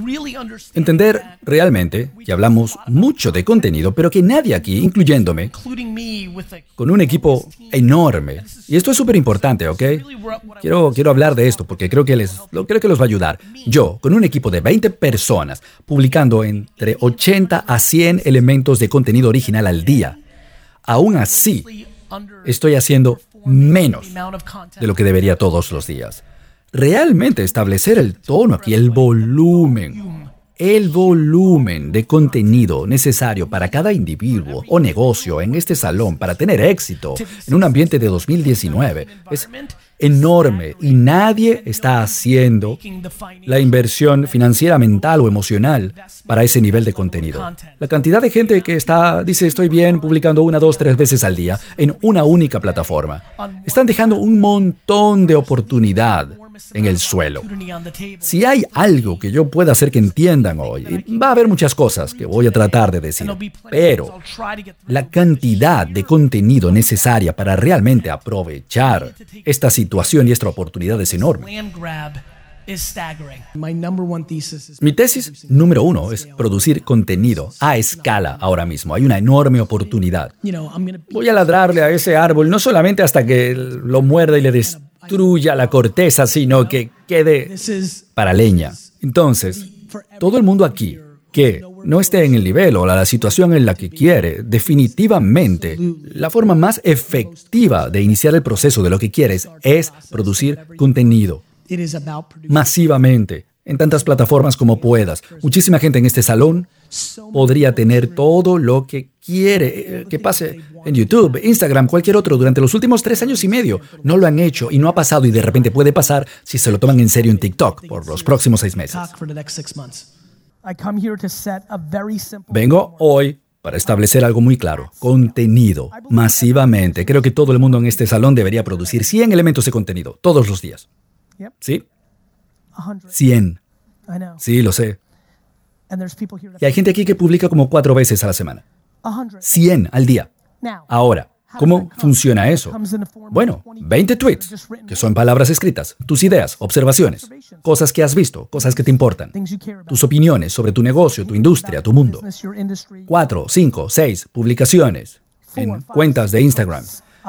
Entender realmente que hablamos mucho de contenido, pero que nadie aquí, incluyéndome, con un equipo enorme. Y esto es súper importante, ¿ok? Quiero hablar de esto porque creo que los va a ayudar. Yo, con un equipo de 20 personas, publicando entre 80 a 100 elementos de contenido original al día, aún así, estoy haciendo menos de lo que debería todos los días. Realmente establecer el tono aquí, el volumen de contenido necesario para cada individuo o negocio en este salón para tener éxito en un ambiente de 2019 es enorme y nadie está haciendo la inversión financiera, mental o emocional para ese nivel de contenido. La cantidad de gente que dice estoy bien publicando 1, 2, 3 veces al día en una única plataforma. Están dejando un montón de oportunidad en el suelo. Si hay algo que yo pueda hacer que entiendan hoy, y va a haber muchas cosas que voy a tratar de decir, pero la cantidad de contenido necesaria para realmente aprovechar esta situación y esta oportunidad es enorme. Mi tesis número 1 es producir contenido a escala ahora mismo. Hay una enorme oportunidad. Voy a ladrarle a ese árbol no solamente hasta que lo muerda y le destruya la corteza, sino que quede para leña. Entonces, todo el mundo aquí que no esté en el nivel o la situación en la que quiere, definitivamente, la forma más efectiva de iniciar el proceso de lo que quieres es producir contenido masivamente, en tantas plataformas como puedas. Muchísima gente en este salón podría tener todo lo que quiere que pase en YouTube, Instagram, cualquier otro. Durante los últimos 3 años y medio no lo han hecho y no ha pasado y de repente puede pasar si se lo toman en serio en TikTok por los próximos 6 meses. Vengo hoy para establecer algo muy claro. Contenido, masivamente. Creo que todo el mundo en este salón debería producir 100 elementos de contenido, todos los días. ¿Sí? 100. Sí, lo sé. Y hay gente aquí que publica como 4 veces a la semana. 100 al día. Ahora, ¿cómo funciona eso? Bueno, 20 tweets, que son palabras escritas, tus ideas, observaciones, cosas que has visto, cosas que te importan, tus opiniones sobre tu negocio, tu industria, tu mundo. 4, 5, 6 publicaciones en cuentas de Instagram.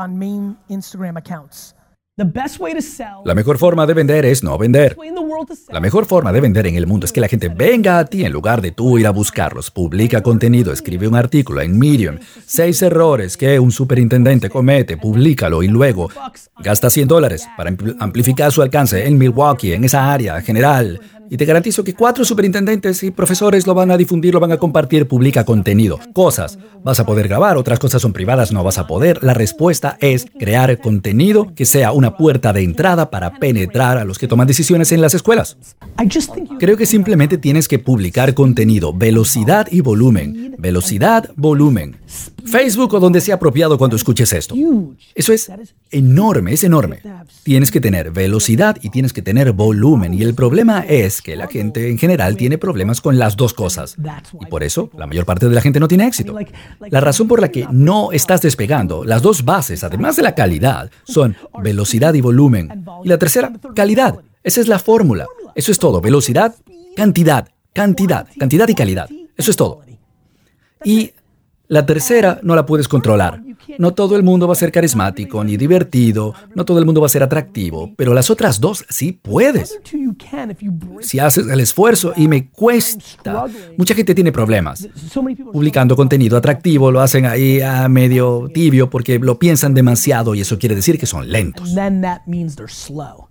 La mejor forma de vender es no vender. La mejor forma de vender en el mundo es que la gente venga a ti en lugar de tú ir a buscarlos. Publica contenido, escribe un artículo en Medium. 6 errores que un superintendente comete, públicalo y luego gasta $100 para amplificar su alcance en Milwaukee, en esa área general. Y te garantizo que 4 superintendentes y profesores lo van a difundir, lo van a compartir. Publica contenido. Cosas vas a poder grabar, otras cosas son privadas, no vas a poder. La respuesta es crear contenido que sea una puerta de entrada para penetrar a los que toman decisiones en las escuelas. Creo que simplemente tienes que publicar contenido. Velocidad y volumen. Velocidad, volumen. Facebook o donde sea apropiado cuando escuches esto. Eso es enorme, es enorme. Tienes que tener velocidad y tienes que tener volumen. Y el problema es que la gente en general tiene problemas con las dos cosas. Y por eso la mayor parte de la gente no tiene éxito. La razón por la que no estás despegando, las dos bases, además de la calidad, son velocidad y volumen. Y la tercera, calidad. Esa es la fórmula. Eso es todo. Velocidad, cantidad y calidad. Eso es todo. Y la tercera no la puedes controlar. No todo el mundo va a ser carismático ni divertido, no todo el mundo va a ser atractivo, pero las otras dos sí puedes. Si haces el esfuerzo, y me cuesta. Mucha gente tiene problemas publicando contenido atractivo, lo hacen ahí a medio tibio porque lo piensan demasiado y eso quiere decir que son lentos.